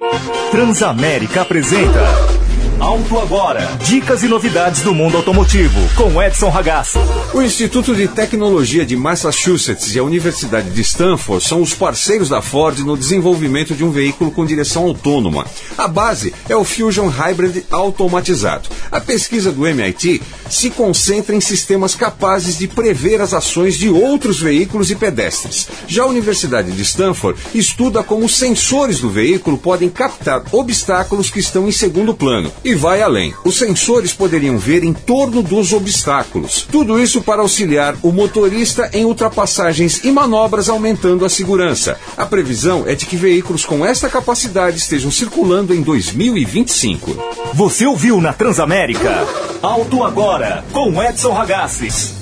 Transamérica apresenta Auto Agora. Dicas e novidades do mundo automotivo, com Edson Ragazzi. O Instituto de Tecnologia de Massachusetts e a Universidade de Stanford são os parceiros da Ford no desenvolvimento de um veículo com direção autônoma. A base é o Fusion Hybrid automatizado. A pesquisa do MIT se concentra em sistemas capazes de prever as ações de outros veículos e pedestres. Já a Universidade de Stanford estuda como os sensores do veículo podem captar obstáculos que estão em segundo plano. E vai além. Os sensores poderiam ver em torno dos obstáculos. Tudo isso para auxiliar o motorista em ultrapassagens e manobras, aumentando a segurança. A previsão é de que veículos com esta capacidade estejam circulando em 2025. Você ouviu na Transamérica? Auto Agora, com Edson Ragazzi.